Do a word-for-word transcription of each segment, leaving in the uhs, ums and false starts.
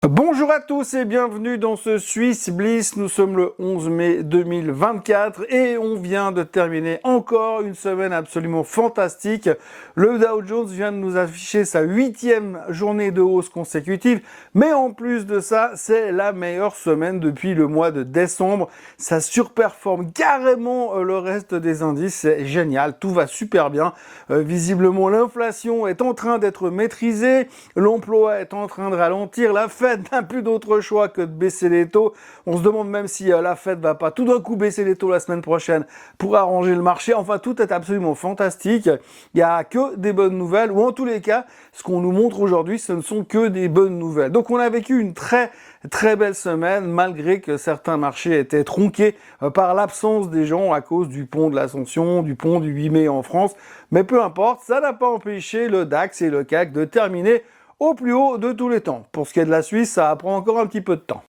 Bonjour à tous et bienvenue dans ce Swiss Bliss. Nous sommes le onze mai deux mille vingt-quatre et on vient de terminer encore une semaine absolument fantastique. Le Dow Jones vient de nous afficher sa huitième journée de hausse consécutive, mais en plus de ça, c'est la meilleure semaine depuis le mois de décembre. Ça surperforme carrément le reste des indices, c'est génial, tout va super bien. Euh, visiblement, l'inflation est en train d'être maîtrisée, l'emploi est en train de ralentir, la Fed n'a plus d'autre choix que de baisser les taux. On se demande même si euh, la Fed va pas tout d'un coup baisser les taux la semaine prochaine pour arranger le marché. Enfin, tout est absolument fantastique. Il n'y a que des bonnes nouvelles, ou en tous les cas, ce qu'on nous montre aujourd'hui, ce ne sont que des bonnes nouvelles. Donc, on a vécu une très très belle semaine, malgré que certains marchés étaient tronqués euh, par l'absence des gens à cause du pont de l'Ascension, du pont du huit mai en France. Mais peu importe, ça n'a pas empêché le DAX et le C A C de terminer au plus haut de tous les temps. Pour ce qui est de la Suisse, ça prend encore un petit peu de temps.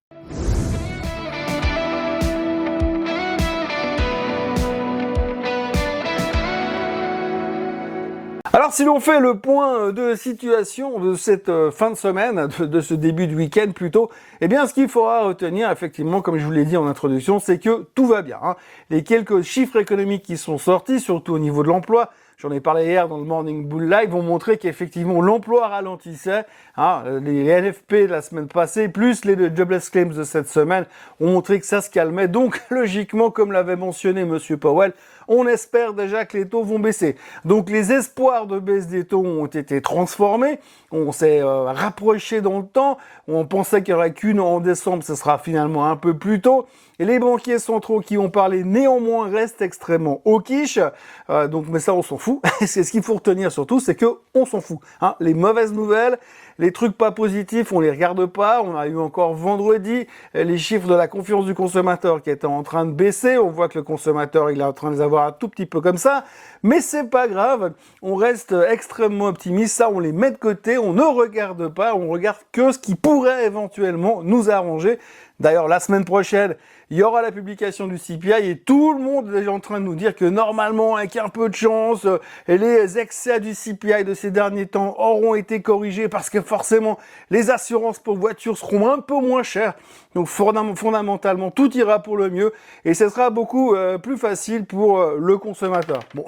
Alors si l'on fait le point de situation de cette fin de semaine, de, de ce début de week-end plutôt, eh bien ce qu'il faudra retenir effectivement, comme je vous l'ai dit en introduction, c'est que tout va bien. Hein. Les quelques chiffres économiques qui sont sortis, surtout au niveau de l'emploi, j'en ai parlé hier dans le Morning Bull Live, vont montrer qu'effectivement l'emploi ralentissait. Hein, les N F P de la semaine passée, plus les Jobless Claims de cette semaine, ont montré que ça se calmait. Donc logiquement, comme l'avait mentionné Monsieur Powell, on espère déjà que les taux vont baisser. Donc les espoirs de baisse des taux ont été transformés. On s'est euh, rapproché dans le temps. On pensait qu'il n'y aurait qu'une en décembre, ce sera finalement un peu plus tôt. Et les banquiers centraux qui ont parlé néanmoins restent extrêmement hawkish. Euh, donc, mais ça, on s'en fout. C'est ce qu'il faut retenir surtout, c'est que on s'en fout. Hein. Les mauvaises nouvelles, les trucs pas positifs, on les regarde pas. On a eu encore vendredi les chiffres de la confiance du consommateur qui étaient en train de baisser. On voit que le consommateur, il est en train de les avoir un tout petit peu comme ça. Mais c'est pas grave. On reste extrêmement optimiste. Ça, on les met de côté. On ne regarde pas. On regarde que ce qui pourrait éventuellement nous arranger. D'ailleurs, la semaine prochaine, il y aura la publication du C P I et tout le monde est déjà en train de nous dire que normalement, avec un peu de chance, les excès du C P I de ces derniers temps auront été corrigés parce que forcément, les assurances pour voitures seront un peu moins chères. Donc fondamentalement, tout ira pour le mieux et ce sera beaucoup euh, plus facile pour euh, le consommateur. Bon,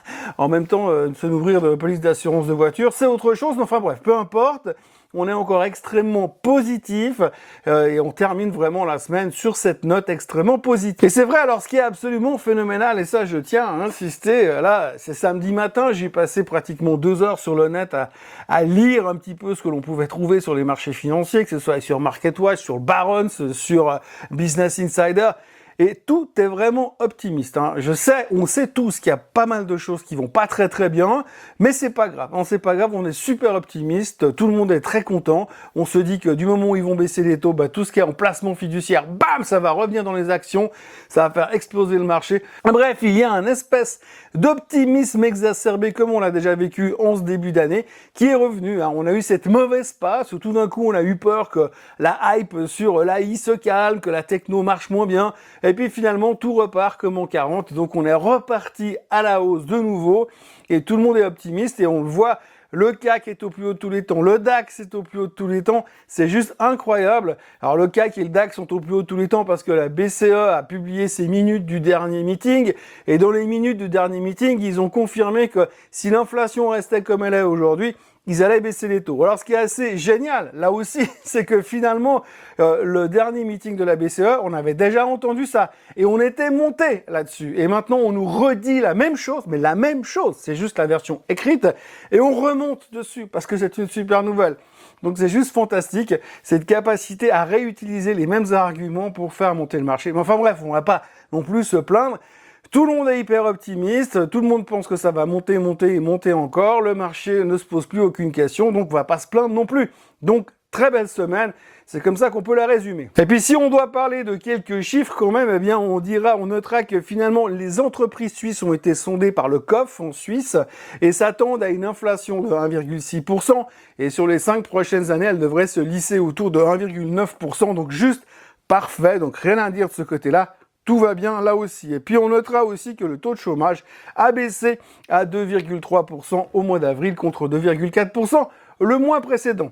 en même temps, euh, se nourrir de police d'assurance de voiture, c'est autre chose. Mais enfin bref, peu importe. On est encore extrêmement positif euh, et on termine vraiment la semaine sur cette note extrêmement positive. Et c'est vrai, alors ce qui est absolument phénoménal, et ça je tiens à insister, là c'est samedi matin, j'ai passé pratiquement deux heures sur le net à, à lire un petit peu ce que l'on pouvait trouver sur les marchés financiers, que ce soit sur MarketWatch, sur Barron's, sur euh, Business Insider. Et tout est vraiment optimiste. Hein. Je sais, on sait tous qu'il y a pas mal de choses qui vont pas très très bien, mais c'est pas grave. Non, c'est pas grave, on est super optimiste. Tout le monde est très content. On se dit que du moment où ils vont baisser les taux, bah, tout ce qui est en placement fiduciaire, bam, ça va revenir dans les actions. Ça va faire exploser le marché. Bref, il y a un espèce d'optimisme exacerbé, comme on l'a déjà vécu en ce début d'année, qui est revenu. Hein. On a eu cette mauvaise passe où tout d'un coup, on a eu peur que la hype sur l'A I se calme, que la techno marche moins bien. Et puis finalement, tout repart comme en quarante. Donc on est reparti à la hausse de nouveau. Et tout le monde est optimiste. Et on le voit, le C A C est au plus haut de tous les temps. Le DAX est au plus haut de tous les temps. C'est juste incroyable. Alors le C A C et le DAX sont au plus haut de tous les temps parce que la B C E a publié ses minutes du dernier meeting. Et dans les minutes du dernier meeting, ils ont confirmé que si l'inflation restait comme elle est aujourd'hui, ils allaient baisser les taux. Alors ce qui est assez génial, là aussi, c'est que finalement, euh, le dernier meeting de la B C E, on avait déjà entendu ça. Et on était monté là-dessus. Et maintenant, on nous redit la même chose, mais la même chose. C'est juste la version écrite. Et on remonte dessus, parce que c'est une super nouvelle. Donc c'est juste fantastique, cette capacité à réutiliser les mêmes arguments pour faire monter le marché. Mais enfin bref, on va pas non plus se plaindre. Tout le monde est hyper optimiste, tout le monde pense que ça va monter, monter et monter encore, le marché ne se pose plus aucune question, donc on va pas se plaindre non plus. Donc, très belle semaine, c'est comme ça qu'on peut la résumer. Et puis si on doit parler de quelques chiffres quand même, eh bien on dira, on notera que finalement les entreprises suisses ont été sondées par le C O F en Suisse et s'attendent à une inflation de un virgule six pour cent et sur les cinq prochaines années, elle devrait se lisser autour de un virgule neuf pour cent, donc juste parfait, donc rien à dire de ce côté-là. Tout va bien là aussi. Et puis on notera aussi que le taux de chômage a baissé à deux virgule trois pour cent au mois d'avril contre deux virgule quatre pour cent le mois précédent.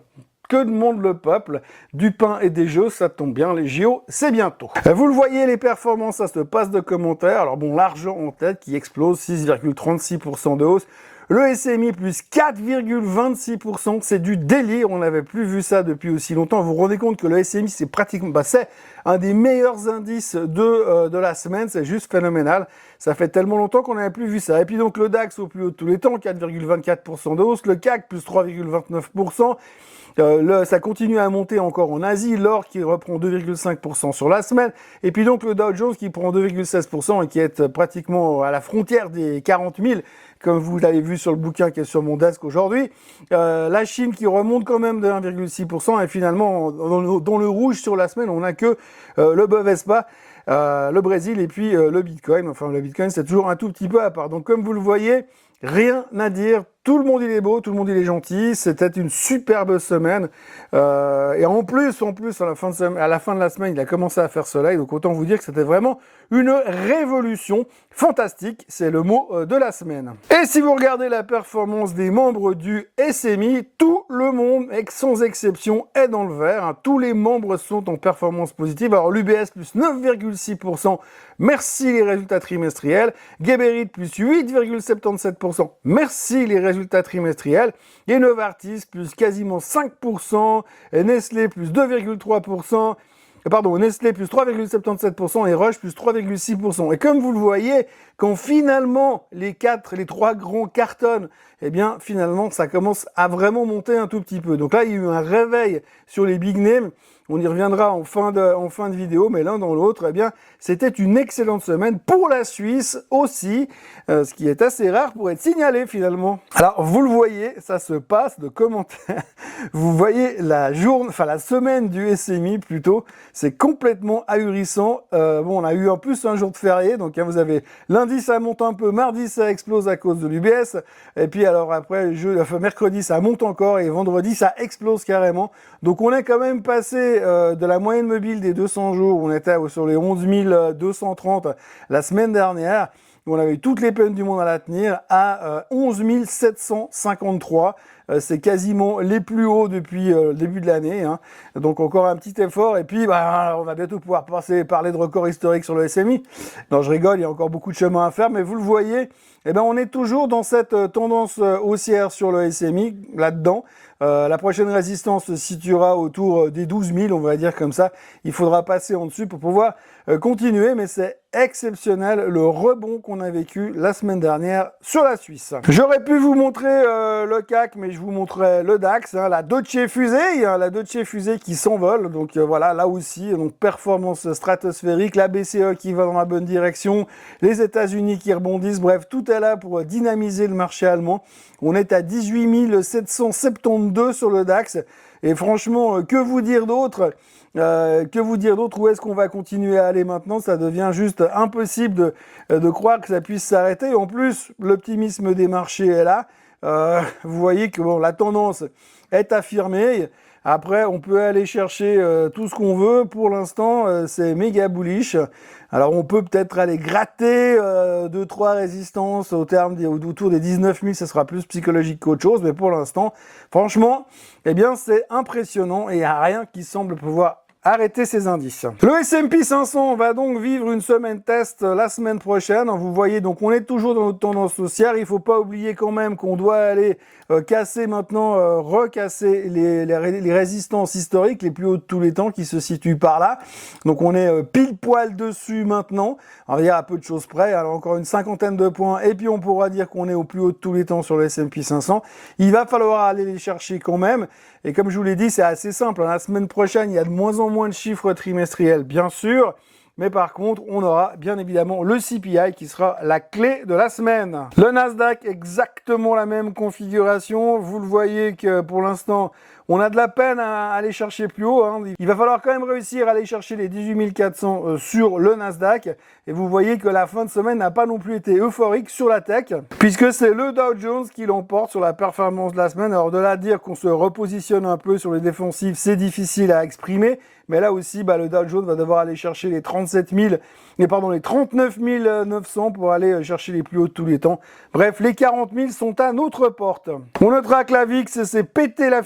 que demande le peuple? Du pain et des jeux, ça tombe bien, les J O, c'est bientôt. Vous le voyez, les performances, ça se passe de commentaires. Alors bon, l'argent en tête qui explose, six virgule trente-six pour cent de hausse. Le S M I plus quatre virgule vingt-six pour cent, c'est du délire, on n'avait plus vu ça depuis aussi longtemps. Vous vous rendez compte que le S M I, c'est pratiquement, bah c'est un des meilleurs indices de, euh, de la semaine, c'est juste phénoménal. Ça fait tellement longtemps qu'on n'avait plus vu ça. Et puis donc le DAX au plus haut de tous les temps, quatre virgule vingt-quatre pour cent de hausse, le C A C plus trois virgule vingt-neuf pour cent. Euh, le, ça continue à monter encore en Asie, l'or qui reprend deux virgule cinq pour cent sur la semaine, et puis donc le Dow Jones qui prend deux virgule seize pour cent et qui est pratiquement à la frontière des quarante mille, comme vous l'avez vu sur le bouquin qui est sur mon desk aujourd'hui. Euh, la Chine qui remonte quand même de un virgule six pour cent, et finalement dans le, dans le rouge sur la semaine, on n'a que euh, le Bovespa, euh, le Brésil et puis euh, le Bitcoin. Enfin, le Bitcoin c'est toujours un tout petit peu à part. Donc comme vous le voyez, rien à dire. Tout le monde il est beau, tout le monde il est gentil. C'était une superbe semaine. Euh, et en plus, en plus, à la, fin de semaine, à la fin de la semaine, il a commencé à faire soleil. Donc autant vous dire que c'était vraiment une révolution fantastique. C'est le mot de la semaine. Et si vous regardez la performance des membres du S M I, tout le monde, sans exception, est dans le vert. Hein. Tous les membres sont en performance positive. Alors l'U B S plus neuf virgule six pour cent. Merci les résultats trimestriels. Geberit plus huit virgule soixante-dix-sept pour cent. Merci les résultats trimestriels. Et Novartis plus quasiment cinq pour cent. Et Nestlé plus deux virgule trois pour cent. Pardon, Nestlé plus trois virgule soixante-dix-sept pour cent et Roche plus trois virgule six pour cent. Et comme vous le voyez, quand finalement les quatre, les trois grands cartonnent, eh bien finalement ça commence à vraiment monter un tout petit peu. Donc là, il y a eu un réveil sur les big names. On y reviendra en fin de, en fin de vidéo, mais l'un dans l'autre, eh bien, c'était une excellente semaine pour la Suisse aussi, euh, ce qui est assez rare pour être signalé finalement. Alors, vous le voyez, ça se passe de commentaires. Vous voyez la journée, enfin la semaine du S M I plutôt, c'est complètement ahurissant. Euh, bon, on a eu en plus un jour de férié, donc hein, vous avez lundi ça monte un peu, mardi ça explose à cause de l'U B S, et puis alors après, je, enfin, mercredi ça monte encore, et vendredi ça explose carrément. Donc on est quand même passé Euh, de la moyenne mobile des deux cents jours, on était sur les onze mille deux cent trente la semaine dernière, on avait eu toutes les peines du monde à la tenir, à euh, onze mille sept cent cinquante-trois. Euh, c'est quasiment les plus hauts depuis euh, le début de l'année. Hein. Donc encore un petit effort. Et puis, bah, on va bientôt pouvoir passer, parler de records historiques sur le S M I. Non, je rigole, il y a encore beaucoup de chemin à faire. Mais vous le voyez, eh ben, on est toujours dans cette euh, tendance euh, haussière sur le S M I, là-dedans. Euh, la prochaine résistance se situera autour des douze mille, on va dire comme ça. Il faudra passer en dessus pour pouvoir euh, continuer, mais c'est exceptionnel le rebond qu'on a vécu la semaine dernière sur la Suisse. J'aurais pu vous montrer euh, le C A C, mais je vous montrerai le DAX, hein, la Deutsche Fusée, hein, la Deutsche Fusée qui s'envole. Donc euh, voilà, là aussi, donc performance stratosphérique, la B C E qui va dans la bonne direction, les États-Unis qui rebondissent. Bref, tout est là pour dynamiser le marché allemand. On est à dix-huit mille sept cent soixante-douze sur le DAX. Et franchement, que vous dire d'autre euh, Que vous dire d'autre Où est-ce qu'on va continuer à aller maintenant? Ça devient juste impossible de, de croire que ça puisse s'arrêter. En plus, l'optimisme des marchés est là. Euh, vous voyez que bon, la tendance est affirmée. Après, on peut aller chercher euh, tout ce qu'on veut. Pour l'instant, euh, c'est méga bullish. Alors, on peut peut-être aller gratter euh, deux, trois résistances au terme des, autour des dix-neuf mille. Ça sera plus psychologique qu'autre chose. Mais pour l'instant, franchement, eh bien, c'est impressionnant et il n'y a rien qui semble pouvoir arrêter ces indices. Le S and P cinq cents va donc vivre une semaine test la semaine prochaine. Vous voyez, donc on est toujours dans notre tendance haussière. Il faut pas oublier quand même qu'on doit aller euh, casser maintenant, euh, recasser les, les, les résistances historiques les plus hautes de tous les temps qui se situent par là. Donc on est euh, pile poil dessus maintenant. Alors il y a à peu de choses près. Alors encore une cinquantaine de points et puis on pourra dire qu'on est au plus haut de tous les temps sur le S and P cinq cents. Il va falloir aller les chercher quand même. Et comme je vous l'ai dit, c'est assez simple. La semaine prochaine, il y a de moins en moins de chiffres trimestriels, bien sûr. Mais par contre, on aura bien évidemment le C P I qui sera la clé de la semaine. Le Nasdaq, exactement la même configuration. Vous le voyez que pour l'instant, on a de la peine à aller chercher plus haut. Hein. Il va falloir quand même réussir à aller chercher les dix-huit mille quatre cents euh, sur le Nasdaq. Et vous voyez que la fin de semaine n'a pas non plus été euphorique sur la tech, puisque c'est le Dow Jones qui l'emporte sur la performance de la semaine. Alors de là à dire qu'on se repositionne un peu sur les défensives, c'est difficile à exprimer. Mais là aussi, bah, le Dow Jones va devoir aller chercher les trente-sept mille, et pardon, les trente-neuf mille neuf cents pour aller chercher les plus hauts de tous les temps. Bref, les quarante mille sont à notre porte. On notera que la V I X s'est pété la figure.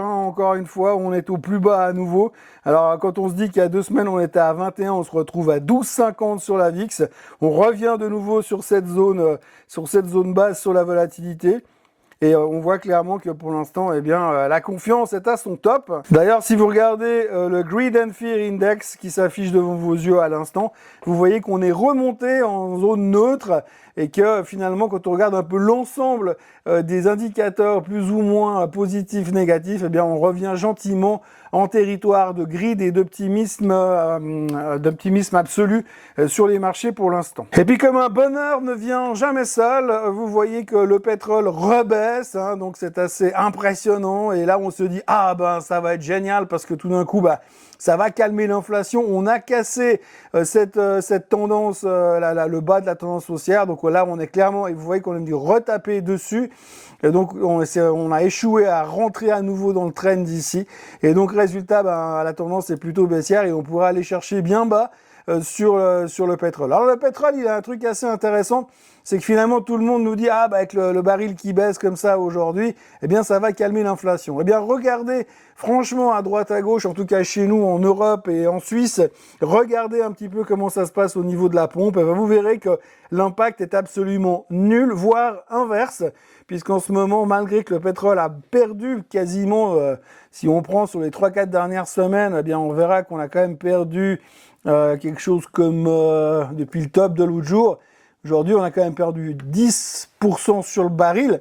hein, encore une fois, on est au plus bas à nouveau. Alors quand on se dit qu'il y a deux semaines on était à vingt et un, on se retrouve à douze cinquante sur la V I X. On revient de nouveau sur cette zone, euh, sur cette zone basse sur la volatilité. Et euh, on voit clairement que pour l'instant, eh bien, euh, la confiance est à son top. D'ailleurs, si vous regardez euh, le Greed and Fear Index qui s'affiche devant vos yeux à l'instant, vous voyez qu'on est remonté en zone neutre et que finalement, quand on regarde un peu l'ensemble euh, des indicateurs plus ou moins positifs, négatifs, eh bien, on revient gentiment en territoire de greed et d'optimisme, euh, d'optimisme absolu euh, sur les marchés pour l'instant. Et puis, comme un bonheur ne vient jamais seul, vous voyez que le pétrole rebaisse, hein, donc c'est assez impressionnant. Et là, on se dit ah ben ça va être génial parce que tout d'un coup, bah ça va calmer l'inflation. On a cassé euh, cette euh, cette tendance, euh, là, là, le bas de la tendance haussière. Donc là, on est clairement, et vous voyez qu'on a dû retaper dessus. Et donc, on, on a échoué à rentrer à nouveau dans le trend d'ici. Et donc, résultat, ben, la tendance est plutôt baissière et on pourra aller chercher bien bas euh, sur, le, sur le pétrole. Alors, le pétrole, il a un truc assez intéressant, c'est que finalement, tout le monde nous dit « Ah, bah, avec le, le baril qui baisse comme ça aujourd'hui, eh bien, ça va calmer l'inflation. » Eh bien, regardez franchement à droite, à gauche, en tout cas chez nous, en Europe et en Suisse, regardez un petit peu comment ça se passe au niveau de la pompe. Et ben, vous verrez que l'impact est absolument nul, voire inverse, puisqu'en ce moment, malgré que le pétrole a perdu quasiment, euh, si on prend sur les trois quatre dernières semaines, eh bien, on verra qu'on a quand même perdu euh, quelque chose comme, euh, depuis le top de l'autre jour, aujourd'hui, on a quand même perdu dix pour cent sur le baril.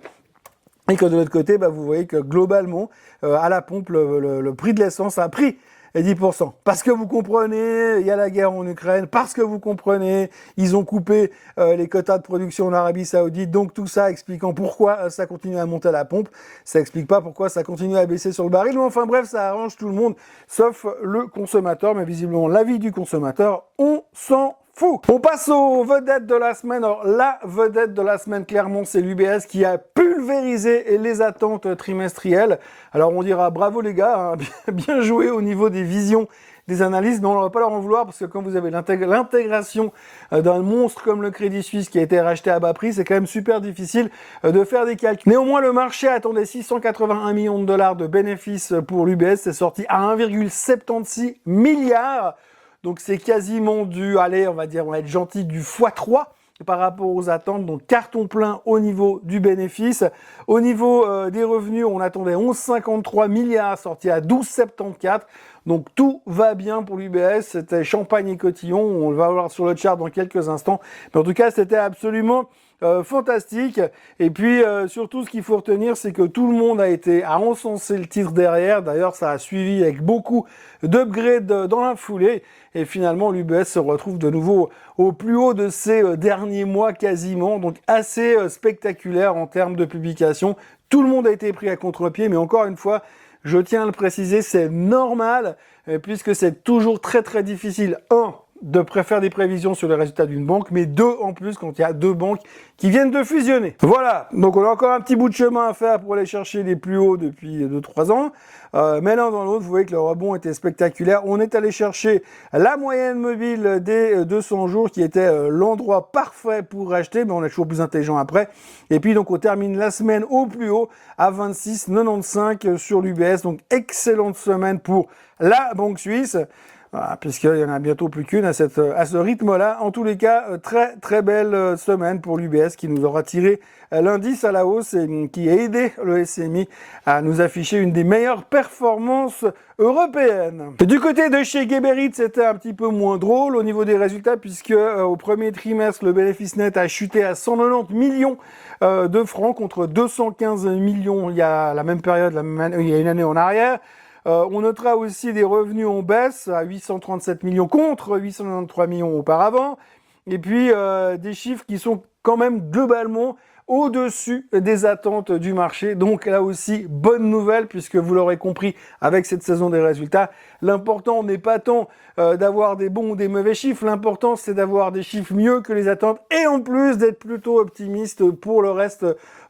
Et que de l'autre côté, bah, vous voyez que globalement, euh, à la pompe, le, le, le prix de l'essence a pris dix pour cent. Parce que vous comprenez, il y a la guerre en Ukraine, parce que vous comprenez, ils ont coupé euh, les quotas de production en Arabie Saoudite, donc tout ça expliquant pourquoi euh, ça continue à monter à la pompe, ça explique pas pourquoi ça continue à baisser sur le baril, mais enfin bref, ça arrange tout le monde, sauf le consommateur, mais visiblement l'avis du consommateur, on s'en fou. On passe aux vedettes de la semaine. Alors, la vedette de la semaine, clairement, c'est l'U B S qui a pulvérisé les attentes trimestrielles. Alors, on dira bravo les gars, hein, bien joué au niveau des visions des analystes, mais on ne va pas leur en vouloir parce que quand vous avez l'intégration d'un monstre comme le Crédit Suisse qui a été racheté à bas prix, c'est quand même super difficile de faire des calculs. Néanmoins, le marché attendait six cent quatre-vingt-un millions de dollars de bénéfices pour l'U B S. C'est sorti à un virgule soixante-seize milliards. Donc c'est quasiment du, allez, on va dire, on va être gentil, du fois trois par rapport aux attentes. Donc carton plein au niveau du bénéfice. Au niveau euh, des revenus, on attendait onze virgule cinquante-trois milliards, sorti à douze virgule soixante-quatorze. Donc tout va bien pour l'U B S. C'était champagne et cotillon. On le va voir sur le chart dans quelques instants. Mais en tout cas, c'était absolument Euh, fantastique. Et puis euh, surtout ce qu'il faut retenir, c'est que tout le monde a été à encenser le titre derrière. D'ailleurs, ça a suivi avec beaucoup d'upgrades dans la foulée. Et finalement, l'U B S se retrouve de nouveau au plus haut de ces euh, derniers mois quasiment. Donc assez euh, spectaculaire en termes de publication. Tout le monde a été pris à contre-pied, mais encore une fois, je tiens à le préciser, c'est normal, euh, puisque c'est toujours très très difficile. Un, de faire des prévisions sur les résultats d'une banque, mais deux en plus quand il y a deux banques qui viennent de fusionner. Voilà, donc on a encore un petit bout de chemin à faire pour aller chercher les plus hauts depuis deux trois ans, euh, mais l'un dans l'autre, vous voyez que le rebond était spectaculaire. On est allé chercher la moyenne mobile des deux cents jours qui était l'endroit parfait pour acheter, mais on est toujours plus intelligent après. Et puis donc on termine la semaine au plus haut à vingt-six virgule quatre-vingt-quinze sur l'U B S, donc excellente semaine pour la banque suisse. Voilà, puisqu'il y en a bientôt plus qu'une à, cette, à ce rythme-là. En tous les cas, très très belle semaine pour l'U B S qui nous aura tiré l'indice à la hausse et qui a aidé le S M I à nous afficher une des meilleures performances européennes. Et du côté de chez Geberit, c'était un petit peu moins drôle au niveau des résultats puisque euh, au premier trimestre, le bénéfice net a chuté à cent quatre-vingt-dix millions euh, de francs contre deux cent quinze millions il y a la même période, la même année, il y a une année en arrière. Euh, on notera aussi des revenus en baisse à huit cent trente-sept millions contre huit cent quatre-vingt-treize millions auparavant. Et puis euh, des chiffres qui sont quand même globalement au-dessus des attentes du marché. Donc là aussi, bonne nouvelle, puisque vous l'aurez compris avec cette saison des résultats, l'important n'est pas tant euh, d'avoir des bons ou des mauvais chiffres, l'important c'est d'avoir des chiffres mieux que les attentes et en plus d'être plutôt optimiste pour le reste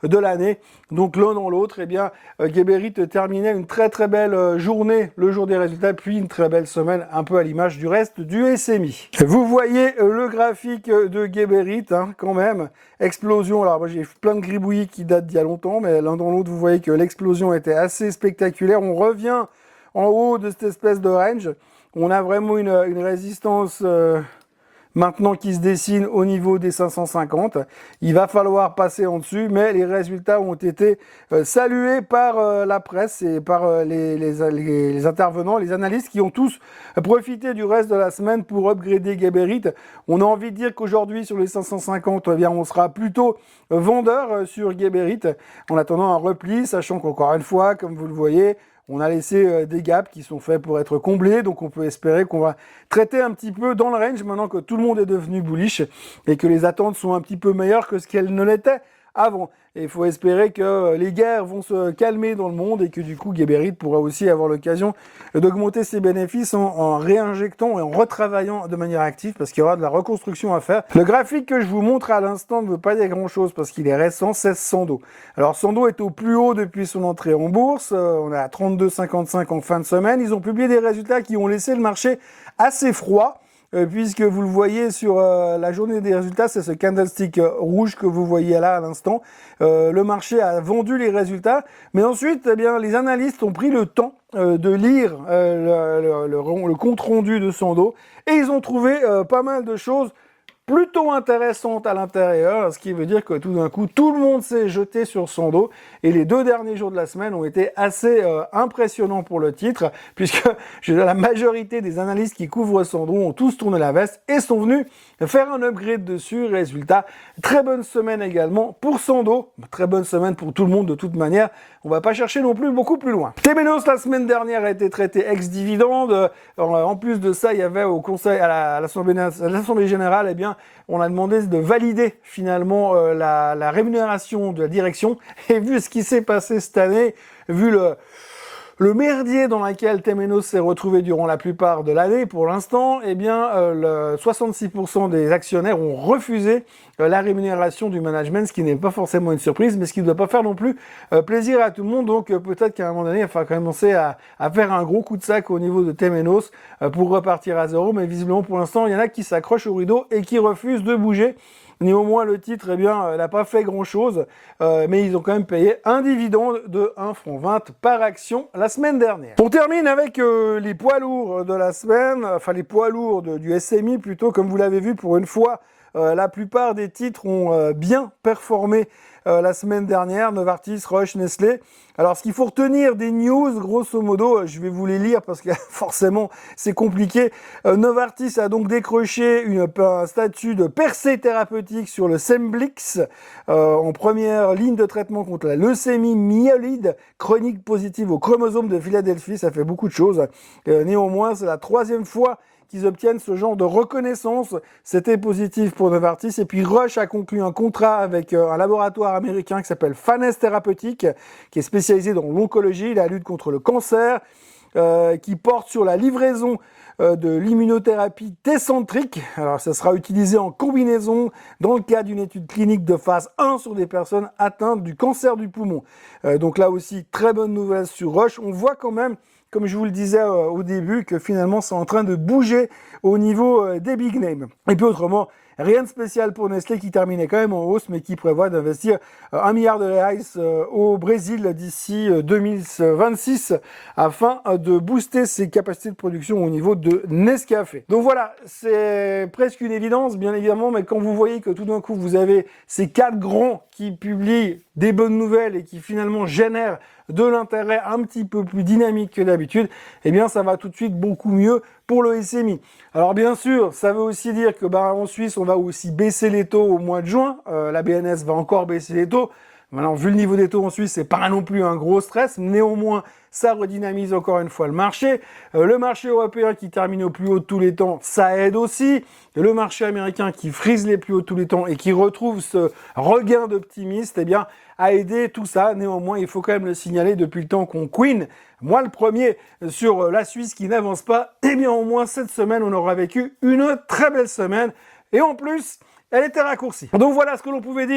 de l'année. Donc l'un dans l'autre, eh bien, euh, Geberit terminait une très très belle euh, journée, le jour des résultats, puis une très belle semaine, un peu à l'image du reste du S M I. Vous voyez euh, le graphique de Geberit, hein, quand même, explosion. Alors moi j'ai plein de gribouillis qui datent d'il y a longtemps, mais l'un dans l'autre, vous voyez que l'explosion était assez spectaculaire. On revient en haut de cette espèce de range. On a vraiment une, une résistance euh, maintenant qui se dessine au niveau des cinq cent cinquante. Il va falloir passer en dessus, mais les résultats ont été euh, salués par euh, la presse et par euh, les, les, les, les intervenants, les analystes qui ont tous profité du reste de la semaine pour upgrader Geberit. On a envie de dire qu'aujourd'hui, sur les cinq cent cinquante, eh bien, on sera plutôt vendeur euh, sur Geberit en attendant un repli, sachant qu'encore une fois, comme vous le voyez, on a laissé des gaps qui sont faits pour être comblés, donc on peut espérer qu'on va traiter un petit peu dans le range maintenant que tout le monde est devenu bullish et que les attentes sont un petit peu meilleures que ce qu'elles ne l'étaient avant. Et il faut espérer que les guerres vont se calmer dans le monde et que du coup Geberit pourra aussi avoir l'occasion d'augmenter ses bénéfices en, en réinjectant et en retravaillant de manière active parce qu'il y aura de la reconstruction à faire. Le graphique que je vous montre à l'instant ne veut pas dire grand chose parce qu'il est récent, c'est Sando. Alors Sando est au plus haut depuis son entrée en bourse, on est à trente-deux virgule cinquante-cinq en fin de semaine. Ils ont publié des résultats qui ont laissé le marché assez froid. Euh, puisque vous le voyez sur euh, la journée des résultats, c'est ce candlestick euh, rouge que vous voyez là à l'instant. Euh, le marché a vendu les résultats, mais ensuite, eh bien, les analystes ont pris le temps euh, de lire euh, le, le, le, le compte rendu de Sando et ils ont trouvé euh, pas mal de choses plutôt intéressante à l'intérieur, ce qui veut dire que tout d'un coup, tout le monde s'est jeté sur Sando et les deux derniers jours de la semaine ont été assez euh, impressionnants pour le titre, puisque je la majorité des analystes qui couvrent Sando ont tous tourné la veste et sont venus faire un upgrade dessus. Résultat, très bonne semaine également pour Sando, très bonne semaine pour tout le monde de toute manière. On va pas chercher non plus beaucoup plus loin. Temenos la semaine dernière a été traité ex-dividende. En plus de ça, il y avait au conseil à l'Assemblée générale, eh bien, on a demandé de valider finalement euh, la, la rémunération de la direction. Et vu ce qui s'est passé cette année, vu le Le merdier dans lequel Temenos s'est retrouvé durant la plupart de l'année, pour l'instant, eh bien, euh, le soixante-six pour cent des actionnaires ont refusé euh, la rémunération du management, ce qui n'est pas forcément une surprise, mais ce qui ne doit pas faire non plus euh, plaisir à tout le monde. Donc, euh, peut-être qu'à un moment donné, il va commencer à, à faire un gros coup de sac au niveau de Temenos euh, pour repartir à zéro. Mais visiblement, pour l'instant, il y en a qui s'accrochent au rideau et qui refusent de bouger. Néanmoins, le titre, eh bien, euh, n'a pas fait grand-chose, euh, mais ils ont quand même payé un dividende de un franc vingt par action la semaine dernière. On termine avec euh, les poids lourds de la semaine, enfin les poids lourds de, du S M I plutôt, comme vous l'avez vu pour une fois. Euh, la plupart des titres ont euh, bien performé euh, la semaine dernière, Novartis, Roche, Nestlé. Alors, ce qu'il faut retenir des news, grosso modo, je vais vous les lire parce que forcément, c'est compliqué. Euh, Novartis a donc décroché une, un statut de percée thérapeutique sur le Semblix euh, en première ligne de traitement contre la leucémie myéloïde chronique positive au chromosome de Philadelphie. Ça fait beaucoup de choses. Euh, néanmoins, c'est la troisième fois qu'ils obtiennent ce genre de reconnaissance. C'était positif pour Novartis. Et puis Roche a conclu un contrat avec euh, un laboratoire américain qui s'appelle Fanes Thérapeutique, qui est spécialisé dans l'oncologie, la lutte contre le cancer, euh, qui porte sur la livraison euh, de l'immunothérapie Tecentriq. Alors ça sera utilisé en combinaison dans le cadre d'une étude clinique de phase un sur des personnes atteintes du cancer du poumon. Euh, donc là aussi, très bonne nouvelle sur Roche. On voit quand même, comme je vous le disais euh, au début, que finalement c'est en train de bouger au niveau euh, des big names. Et puis autrement, rien de spécial pour Nestlé qui terminait quand même en hausse, mais qui prévoit d'investir euh, un milliard de reais euh, au Brésil d'ici euh, deux mille vingt-six afin euh, de booster ses capacités de production au niveau de Nescafé. Donc voilà, c'est presque une évidence, bien évidemment, mais quand vous voyez que tout d'un coup vous avez ces quatre grands qui publient des bonnes nouvelles et qui finalement génèrent de l'intérêt un petit peu plus dynamique que d'habitude, eh bien ça va tout de suite beaucoup mieux pour le S M I. Alors bien sûr, ça veut aussi dire que bah, en Suisse, on va aussi baisser les taux au mois de juin. Euh, la B N S va encore baisser les taux. Maintenant, vu le niveau des taux en Suisse, c'est pas non plus un gros stress. Néanmoins, ça redynamise encore une fois le marché. Euh, le marché européen qui termine au plus haut de tous les temps, ça aide aussi. Le marché américain qui frise les plus hauts de tous les temps et qui retrouve ce regain d'optimisme, eh bien, a aidé tout ça. Néanmoins, il faut quand même le signaler depuis le temps qu'on queen. Moi, le premier sur la Suisse qui n'avance pas. Eh bien, au moins cette semaine, on aura vécu une très belle semaine. Et en plus, elle était raccourcie. Donc voilà ce que l'on pouvait dire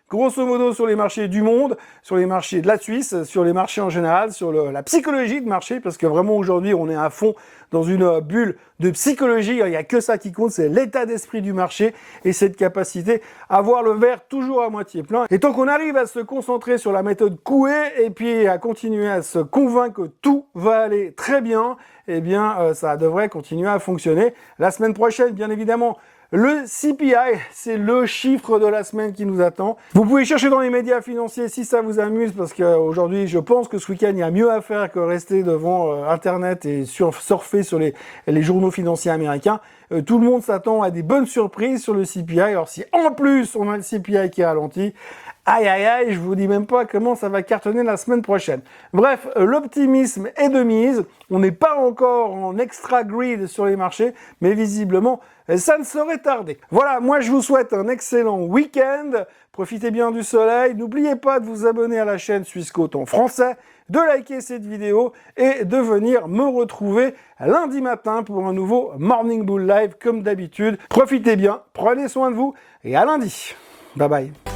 grosso modo sur les marchés du monde, sur les marchés de la Suisse, sur les marchés en général, sur le, la psychologie de marché, parce que vraiment aujourd'hui on est à fond dans une bulle de psychologie, il n'y a que ça qui compte, c'est l'état d'esprit du marché et cette capacité à voir le verre toujours à moitié plein. Et tant qu'on arrive à se concentrer sur la méthode Coué et puis à continuer à se convaincre que tout va aller très bien, eh bien euh, ça devrait continuer à fonctionner. La semaine prochaine, bien évidemment, le C P I, c'est le chiffre de la semaine qui nous attend. Vous pouvez chercher dans les médias financiers si ça vous amuse, parce qu'aujourd'hui, je pense que ce week-end, il y a mieux à faire que rester devant euh, Internet et sur, surfer sur les, les journaux financiers américains. Euh, tout le monde s'attend à des bonnes surprises sur le C P I. Alors si en plus, on a le C P I qui ralentit, aïe aïe aïe, je vous dis même pas comment ça va cartonner la semaine prochaine. Bref, l'optimisme est de mise. On n'est pas encore en extra greed sur les marchés, mais visiblement, ça ne saurait tarder. Voilà, moi je vous souhaite un excellent week-end. Profitez bien du soleil. N'oubliez pas de vous abonner à la chaîne Swissquote en français, de liker cette vidéo et de venir me retrouver lundi matin pour un nouveau Morning Bull Live comme d'habitude. Profitez bien, prenez soin de vous et à lundi. Bye bye.